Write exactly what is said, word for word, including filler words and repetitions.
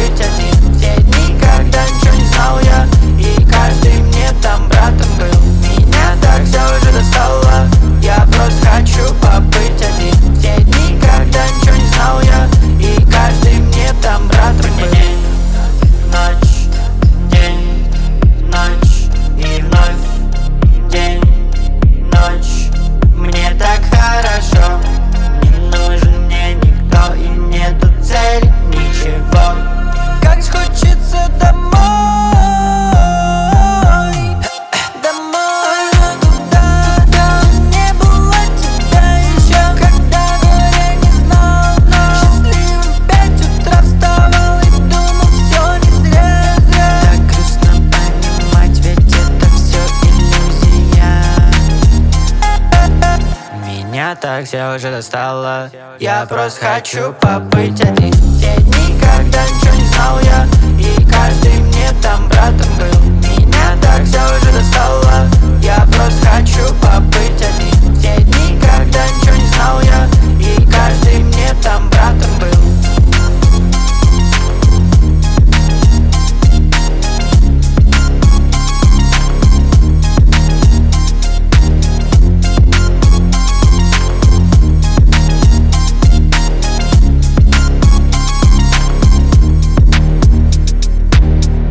побыть один. Все дни, когда ничего не знал я, и каждый мне там братом был. Меня так все уже достало, я просто хочу побыть один. Все дни, когда ничего не знал я, и каждый мне там братом был. Ночь, день, ночь и вновь день, ночь. Мне так хорошо, не нужен мне никто, и нету цели, ничего. Как же хочется домой, домой, туда, там не было тебя еще. Когда я не знал, но счастливым в пять утра вставал и думал, все не зря, зря. Так грустно понимать, ведь это все иллюзия. Меня так все уже достало, я просто хочу побыть один. Все дни, когда ничего не знал я,